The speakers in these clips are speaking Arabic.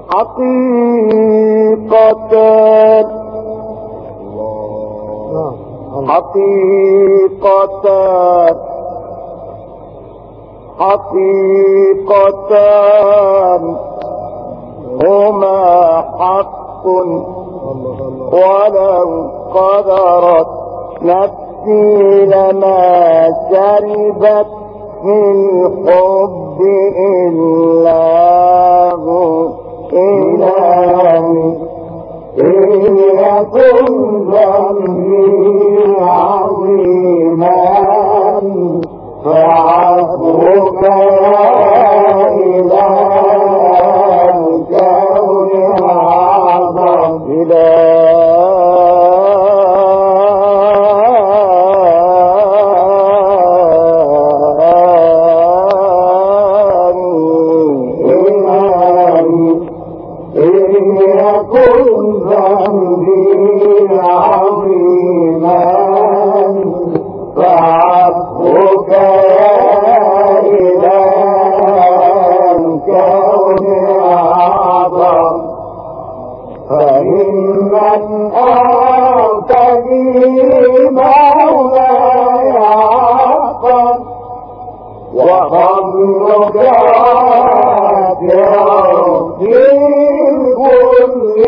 حقيقتان حقيقتان حقيقتان هما حق ولو قدرت نفسي لما شربت في الحب إلا هو إلهي إن يكن ذنبي عظيما فعفوك يا إله الكون أعظم فممن أرتدي مولاي حقا وفضلك واسع في كل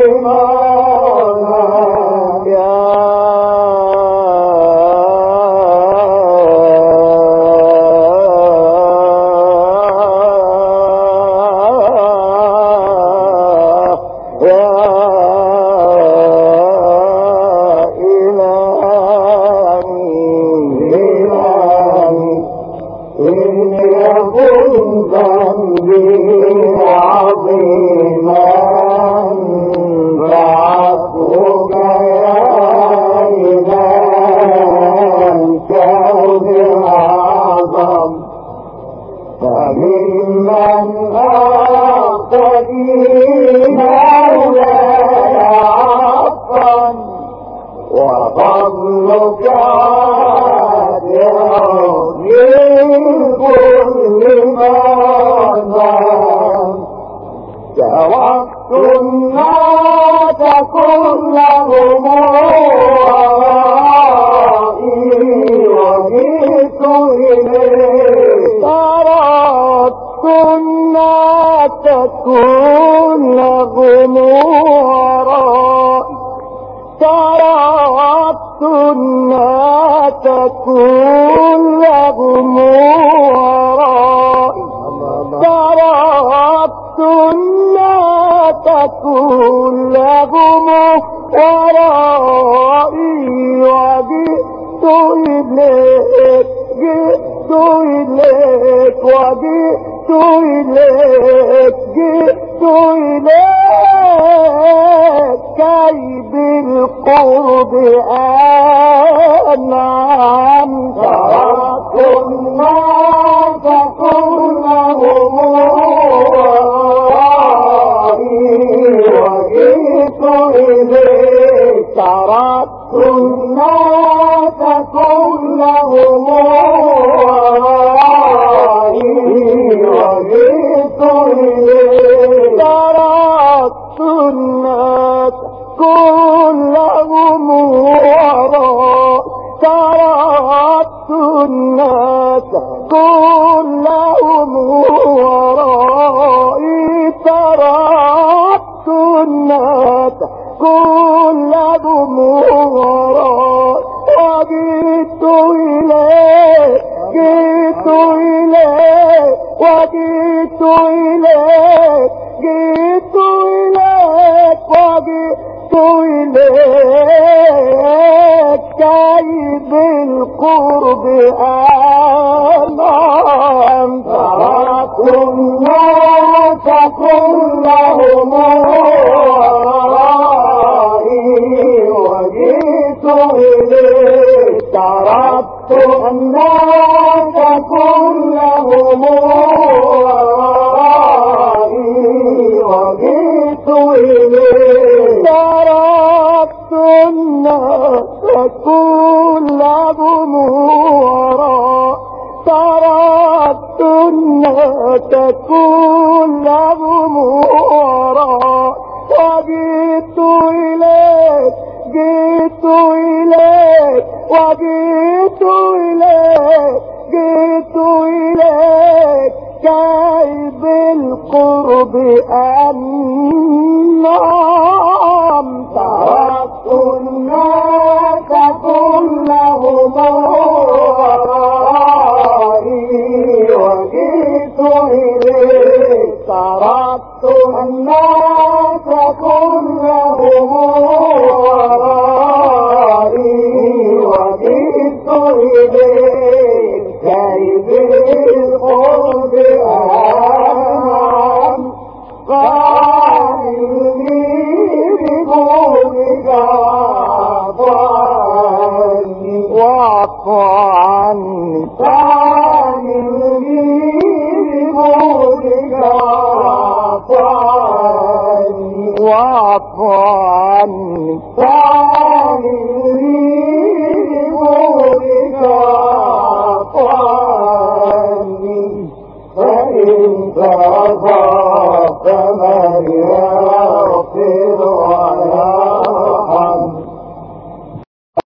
فممن أرتدي مولاي حقا وفضلك واسع من كل مظلم تركت الناس كلهم ورائي وجئت إليك تركت الناس كلهم ورائي تركت الناس كلهم ورائي تركت الناس كلهم ورائي وجئت إليك جئت إليك وجئت إليك جئت إليك كي بالقرب أنعم تركت الناس كلهم وجئت إليك تركت الناس كلهم وجئت إليك تركت الناس كلهم وراء تركت الناس كلهم ورائي تركت الناس كلهم وراء وجئت إليك جئت إليك وجئت إليك جئت إليك وجئت إليك كي بالقرب أنعم تركت الناس كلهم وجئت إليك تركت الناس كلهم وجئت إليك تركت الناس كلهم وراء تركت الناس تكون لهم وراء. وجئت إليك جئت إليك وجئت إليك جئت إليك كي بالقرب أنام. تركت الناس كلهم ورائي وجئت إليك. تركت الناس كلهم ورائي وجئت إليك كي بالقرب أنام. فاعلني بقولك واعف عني. فاعلني بقولك واعف عني. فاعلني بقولك فإن ترضى فمن